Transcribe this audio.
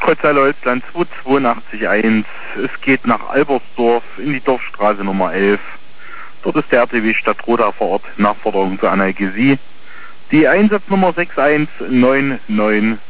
Holzland 2881. Es geht nach Albersdorf in die Dorfstraße Nummer 11. Dort ist der RTW Stadt Roda vor Ort. Nachforderung zur Analgesie. Die Einsatznummer 61999.